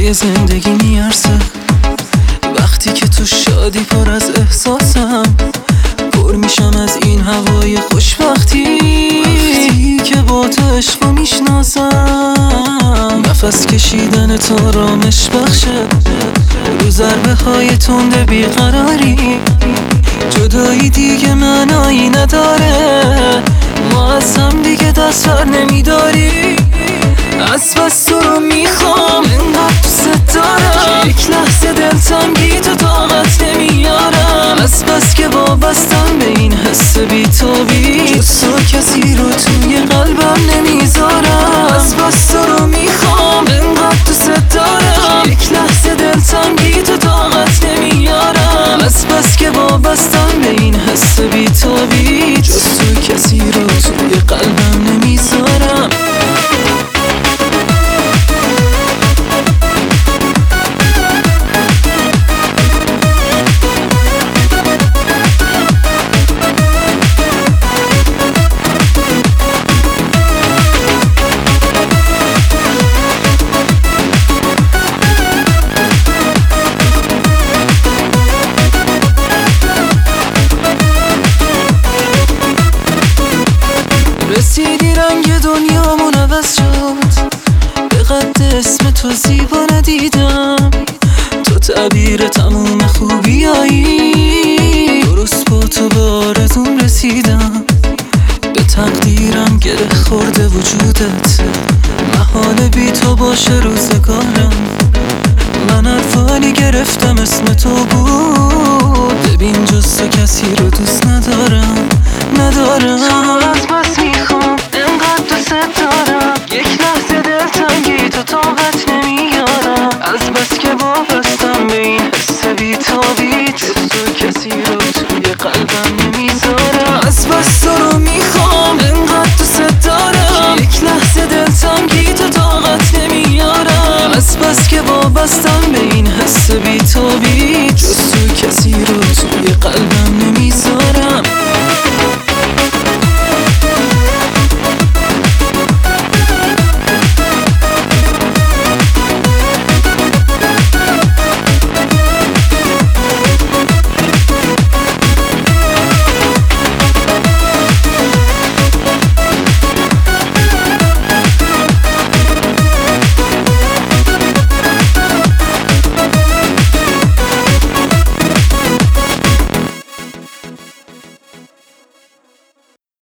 توی زندگی میارزه. وقتی که تو شادی پر از احساسم، پر میشم از این هوای خوشبختی که با تو عشقو میشناسم. نفس کشیدن تو آرامش بخشه، رو ضربه های تند بیقراری. جدایی دیگه معنایی نداره، ما از هم دیگه دست بر نمیداری. از بس تو رو میخوام، انقدر دوست دارم، یک لحظه دلتنگی تو طاقت نمیارم. از بس که وابستم به این حس بی‌تابی، جز تو کسی رو توی قلبم نمیذارم. از بس تو رو میخوام، انقدر دوست دارم، یک لحظه دلتنگی تو طاقت نمیارم. از بس که وابستم به این حس بی‌تابی، جز تو کسی رو توی قلبم نمیذارم. رسیدی رنگ دنیامون عوض شد، به قد اسم تو زیبا ندیدم. تو تعبیر تموم خوبیایی، درست با تو به آرزوم رسیدم. به تقدیرم گره خورده وجودت، محاله بی تو باشه روزگارم. من حرفانی گرفتم اسم تو بود، ببین جز تو کسی رو دوست ندارم. از بس میخوام